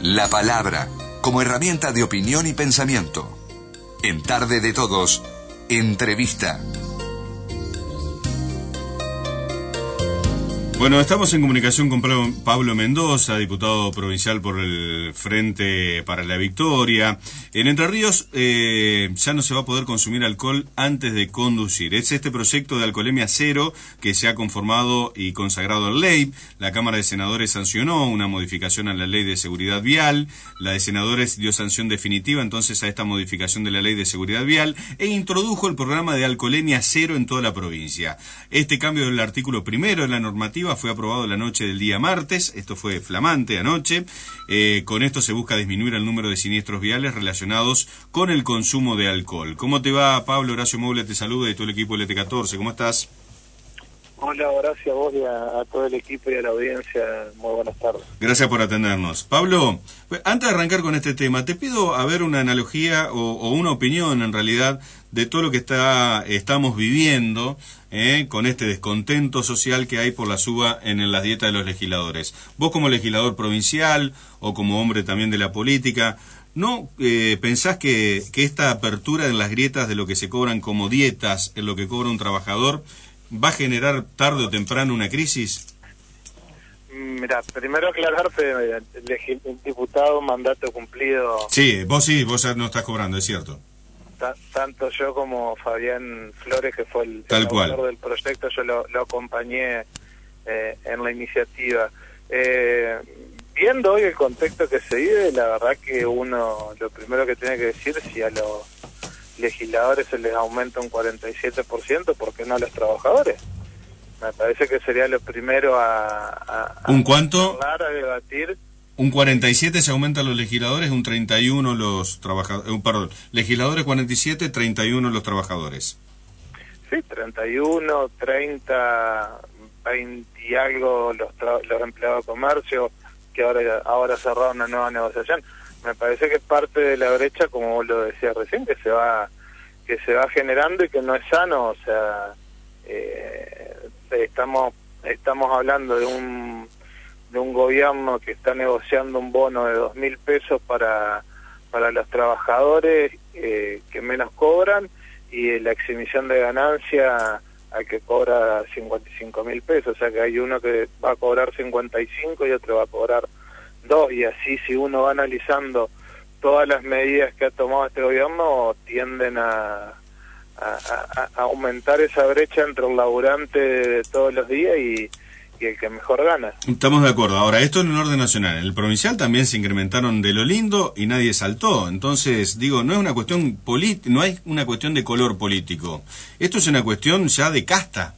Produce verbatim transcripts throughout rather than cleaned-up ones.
La palabra, como herramienta de opinión y pensamiento. En Tarde de Todos, entrevista. Bueno, estamos en comunicación con Pablo Mendoza, diputado provincial por el Frente para la Victoria. En Entre Ríos eh, ya no se va a poder consumir alcohol antes de conducir. Es este proyecto de alcoholemia cero que se ha conformado y consagrado en ley. La Cámara de Senadores sancionó una modificación a la Ley de Seguridad Vial. La de Senadores dio sanción definitiva entonces a esta modificación de la Ley de Seguridad Vial e introdujo el programa de alcoholemia cero en toda la provincia. Este cambio del artículo primero de la normativa fue aprobado la noche del día martes, esto fue flamante anoche. Eh, con esto se busca disminuir el número de siniestros viales relacionados con el consumo de alcohol. ¿Cómo te va, Pablo? Horacio Moble te saluda y todo el equipo del L T catorce, ¿cómo estás? Hola, Horacio, a vos y a, a todo el equipo y a la audiencia, muy buenas tardes. Gracias por atendernos. Pablo, antes de arrancar con este tema, te pido a ver una analogía o, o una opinión, en realidad, de todo lo que está estamos viviendo eh, con este descontento social que hay por la suba en las dietas de los legisladores. Vos como legislador provincial o como hombre también de la política, ¿no eh, pensás que, que esta apertura en las grietas de lo que se cobran como dietas, en lo que cobra un trabajador, va a generar tarde o temprano una crisis? Mira, primero aclararte, el diputado, mandato cumplido. Sí, vos sí, vos ya no estás cobrando, es cierto. Ta, tanto yo como Fabián Flores, que fue el, Tal el cual. autor del proyecto, yo lo, lo acompañé eh, en la iniciativa. Eh, viendo hoy el contexto que se vive, la verdad que uno, lo primero que tiene que decir, si a los legisladores se les aumenta un cuarenta y siete por ciento, ¿por qué no a los trabajadores? Me parece que sería lo primero a... a, a ¿Un cuánto? hablar, a debatir. Un cuarenta y siete se aumentan los legisladores, un treinta y uno los trabajadores, eh, perdón, legisladores cuarenta y siete, treinta y uno los trabajadores. Sí, treinta y uno, treinta, veinte y algo los, los empleados de comercio, que ahora, ahora cerraron una nueva negociación. Me parece que es parte de la brecha, como vos lo decías recién, que se va que se va generando y que no es sano. O sea, eh, estamos estamos hablando de un de un gobierno que está negociando un bono de dos mil pesos para para los trabajadores eh, que menos cobran, y la exhibición de ganancia al que cobra cincuenta y cinco mil pesos. O sea que hay uno que va a cobrar cincuenta y cinco y otro va a cobrar dos, y así si uno va analizando todas las medidas que ha tomado este gobierno, tienden a, a, a, a aumentar esa brecha entre el laburante de todos los días y, y el que mejor gana. Estamos de acuerdo. Ahora, esto en el orden nacional. En el provincial también se incrementaron de lo lindo y nadie saltó. Entonces, digo, no es una cuestión política, no hay una cuestión de color político. Esto es una cuestión ya de casta.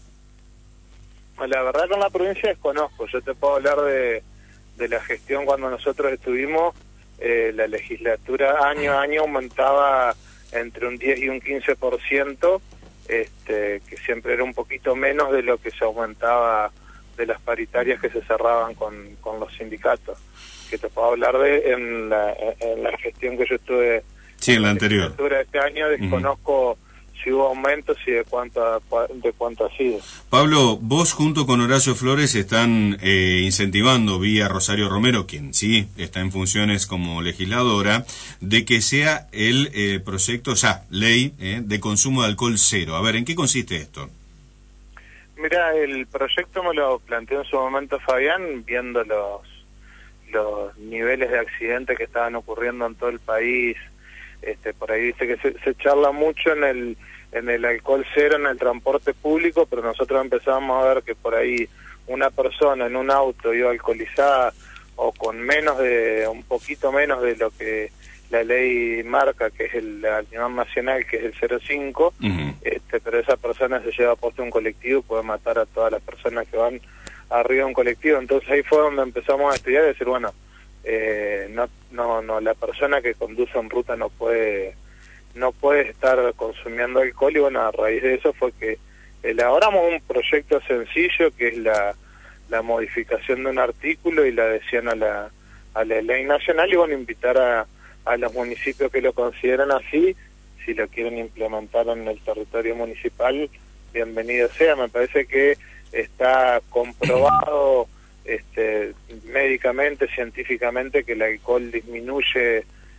La verdad, con la provincia desconozco. Yo te puedo hablar de de la gestión cuando nosotros estuvimos. Eh, la legislatura año a año aumentaba entre un diez y un quince por ciento, este, que siempre era un poquito menos de lo que se aumentaba de las paritarias que se cerraban con, con los sindicatos. Que te puedo hablar de en la, en la gestión que yo estuve. Sí, en la la anterior. legislatura de este año desconozco uh-huh. si hubo aumentos y de cuánto, de cuánto ha sido. Pablo, vos junto con Horacio Flores están eh, incentivando vía Rosario Romero, quien sí está en funciones como legisladora, de que sea el eh, proyecto, ya, ley eh, de consumo de alcohol cero. A ver, ¿en qué consiste esto? Mira, el proyecto me lo planteó en su momento Fabián, viendo los, los niveles de accidentes que estaban ocurriendo en todo el país. Este, por ahí dice que se, se charla mucho en el en el alcohol cero en el transporte público, pero nosotros empezamos a ver que por ahí una persona en un auto iba alcoholizada o con menos de, un poquito menos de lo que la ley marca, que es el nivel nacional, que es el cero coma cinco, uh-huh. este, pero esa persona se lleva a poste un colectivo y puede matar a todas las personas que van arriba de un colectivo. Entonces ahí fue donde empezamos a estudiar y decir, bueno, eh, no, no, no, la persona que conduce en ruta no puede no puede estar consumiendo alcohol, y bueno, a raíz de eso fue que elaboramos un proyecto sencillo que es la, la modificación de un artículo y la adhesión a la, a la ley nacional, y bueno, invitar a, a los municipios que lo consideran así, si lo quieren implementar en el territorio municipal, bienvenido sea. Me parece que está comprobado este, médicamente, científicamente, que el alcohol disminuye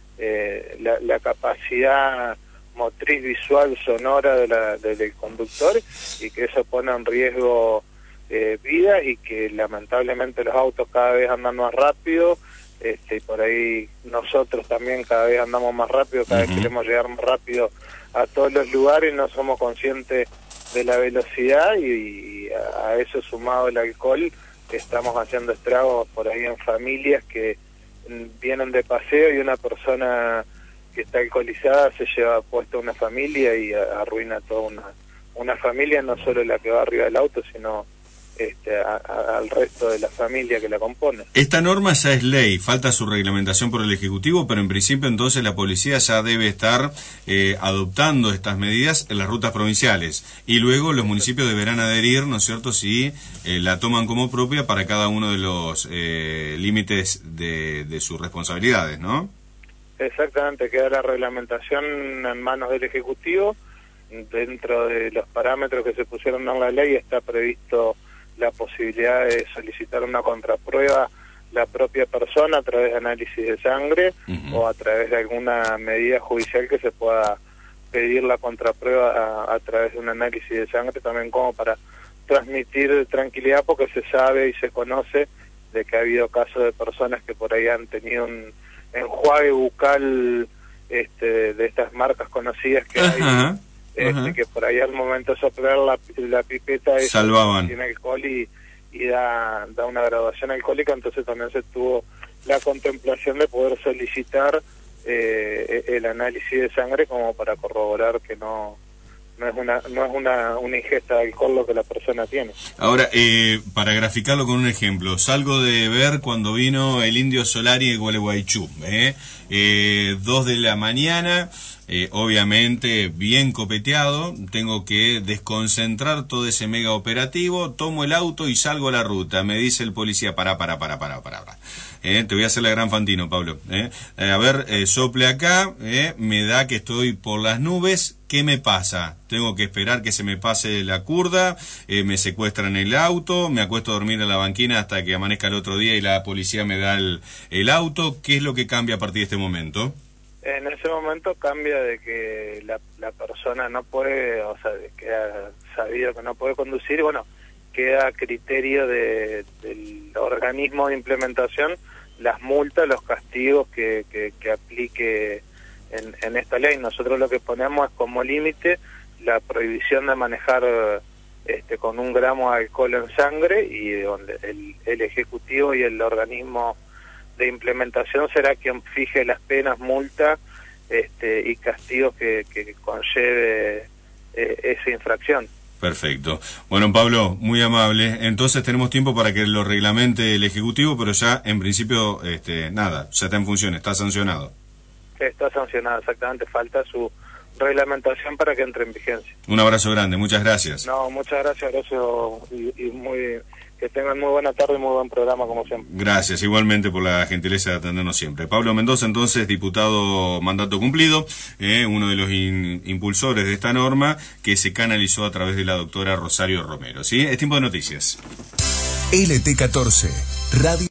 eh, la, la capacidad motriz, visual, sonora de la, de, del conductor, y que eso pone en riesgo eh, vidas, y que lamentablemente los autos cada vez andan más rápido, este, y por ahí nosotros también cada vez andamos más rápido, cada uh-huh. vez queremos llegar más rápido a todos los lugares, no somos conscientes de la velocidad, y, y a, a eso sumado el alcohol, estamos haciendo estragos por ahí en familias que vienen de paseo y una persona que está alcoholizada se lleva puesta una familia y arruina toda una, una familia, no solo la que va arriba del auto, sino este, a, a, al resto de la familia que la compone. Esta norma ya es ley, falta su reglamentación por el Ejecutivo, pero en principio entonces la policía ya debe estar eh, adoptando estas medidas en las rutas provinciales, y luego los municipios deberán adherir, ¿no es cierto?, si eh, la toman como propia para cada uno de los eh, límites de, de sus responsabilidades, ¿no? Exactamente, queda la reglamentación en manos del Ejecutivo. Dentro de los parámetros que se pusieron en la ley está previsto la posibilidad de solicitar una contraprueba la propia persona a través de análisis de sangre uh-huh. o a través de alguna medida judicial que se pueda pedir la contraprueba a, a través de un análisis de sangre, también como para transmitir tranquilidad, porque se sabe y se conoce de que ha habido casos de personas que por ahí han tenido un enjuague bucal este, de estas marcas conocidas que uh-huh. hay, este, uh-huh. que por ahí al momento de soplar la, la pipeta es, salvaban, tiene alcohol y, y da, da una graduación alcohólica, entonces también se tuvo la contemplación de poder solicitar eh, el análisis de sangre como para corroborar que no no es una no es una, una ingesta de alcohol lo que la persona tiene. Ahora, eh, para graficarlo con un ejemplo, salgo de ver cuando vino el Indio Solari de Gualeguaychú, ¿eh? Eh, dos de la mañana, eh, obviamente bien copeteado, tengo que desconcentrar todo ese mega operativo, tomo el auto y salgo a la ruta, me dice el policía, para, para, para, para, para, para. Eh, te voy a hacer la gran Fantino, Pablo. Eh. Eh, a ver, eh, sople acá, eh, me da que estoy por las nubes, ¿qué me pasa? Tengo que esperar que se me pase la curda, eh, me secuestran el auto, me acuesto a dormir en la banquina hasta que amanezca el otro día y la policía me da el, el auto. ¿Qué es lo que cambia a partir de este momento? En ese momento cambia de que la, la persona no puede, o sea, queda sabido que no puede conducir, y bueno, queda a criterio de, del organismo de implementación las multas, los castigos que, que, que aplique en, en esta ley. Nosotros lo que ponemos es como límite la prohibición de manejar este, con un gramo de alcohol en sangre, y donde el, el Ejecutivo y el organismo de implementación será quien fije las penas, multas este, y castigos que, que conlleve eh, esa infracción. Perfecto. Bueno, Pablo, muy amable. Entonces tenemos tiempo para que lo reglamente el Ejecutivo, pero ya en principio, este, nada, ya está en función, está sancionado. Está sancionado, exactamente. Falta su reglamentación para que entre en vigencia. Un abrazo grande, muchas gracias. No, muchas gracias, Horacio, y, y muy... que tengan muy buena tarde y muy buen programa, como siempre. Gracias, igualmente, por la gentileza de atendernos siempre. Pablo Mendoza, entonces, diputado mandato cumplido, eh, uno de los in, impulsores de esta norma, que se canalizó a través de la doctora Rosario Romero. ¿Sí? Es tiempo de noticias. L T catorce, Radio